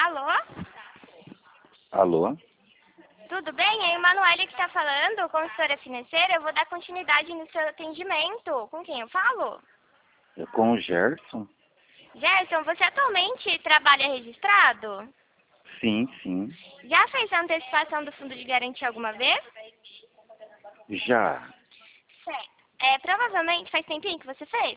Alô? Alô? Tudo bem? É a Emanuele que está falando, consultora financeira. Eu vou dar continuidade no seu atendimento. Com quem eu falo? É com o Gerson? Gerson, você atualmente trabalha registrado? Sim, sim. Já fez a antecipação do fundo de garantia alguma vez? Já. Certo. Provavelmente faz tempinho que você fez?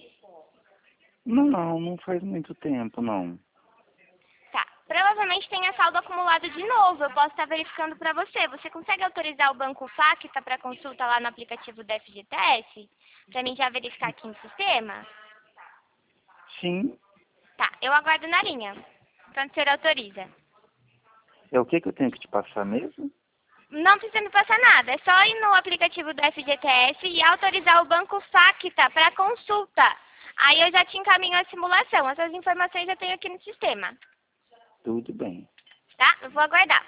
Não faz muito tempo, não. Tá. Provavelmente tenha saldo acumulado de novo. Eu posso estar verificando para você. Você consegue autorizar o Banco Facta para consulta lá no aplicativo da FGTS? Para mim já verificar aqui no sistema? Sim. Tá, eu aguardo na linha. Quando o senhor autoriza. É o que eu tenho que te passar mesmo? Não precisa me passar nada. É só ir no aplicativo do FGTS e autorizar o Banco Facta para consulta. Aí eu já te encaminho a simulação. Essas informações eu tenho aqui no sistema. Tudo bem. Tá? Eu vou aguardar.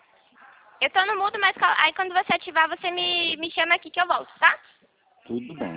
Eu tô no mudo, mas aí quando você ativar, você me chama aqui que eu volto, tá? Tudo bem.